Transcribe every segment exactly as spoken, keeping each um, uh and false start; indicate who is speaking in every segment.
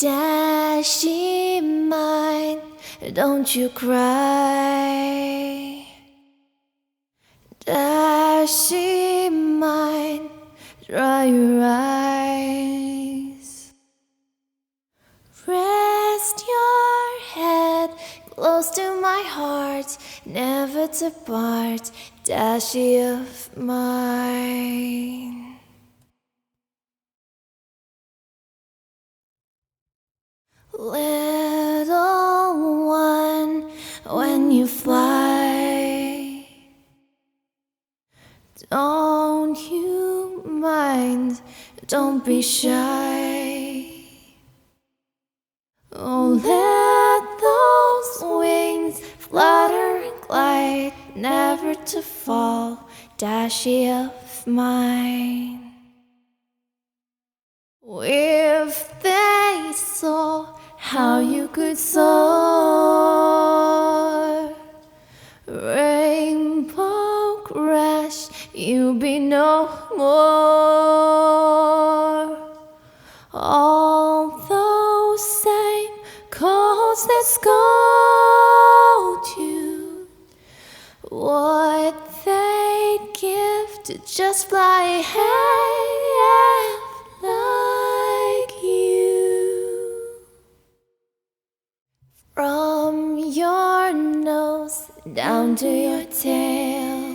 Speaker 1: Dashi mine, don't you cry. Dashi mine, dry your eyes. Rest your head close to my heart, never to part, Dashi of mine. Little one, when you fly, don't you mind, don't be shy. Oh, let those wings flutter and glide, never to fall, Dashi of mine. If they saw how you could soar, rainbow crash, you'll be no more. All those same calls that scold you, what they'd give to just fly half like you. From your nose down to your tail,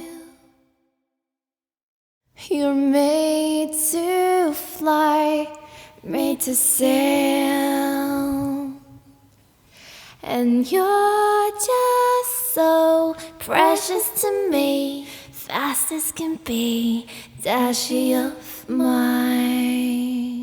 Speaker 1: you're made to fly, made to sail. And you're just so precious to me, fast as can be, Dashi of mine.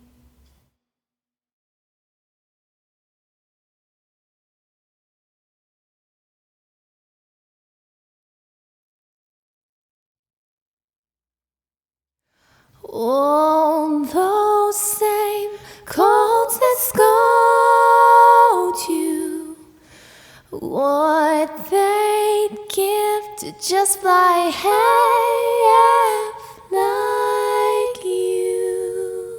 Speaker 1: All those same colds that scold you, what they'd give to just fly half like you.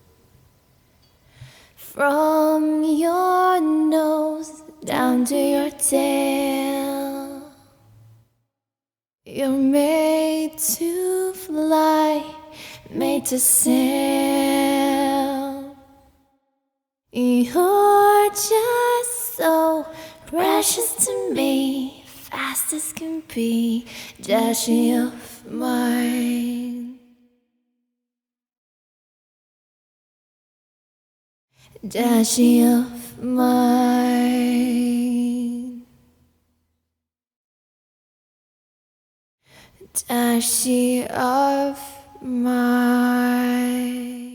Speaker 1: From your nose down to your tail, you're made to fly, made to sail. You're just so precious to me, fast as can be, Dashi of mine. Dashi of mine. Dashi of mine.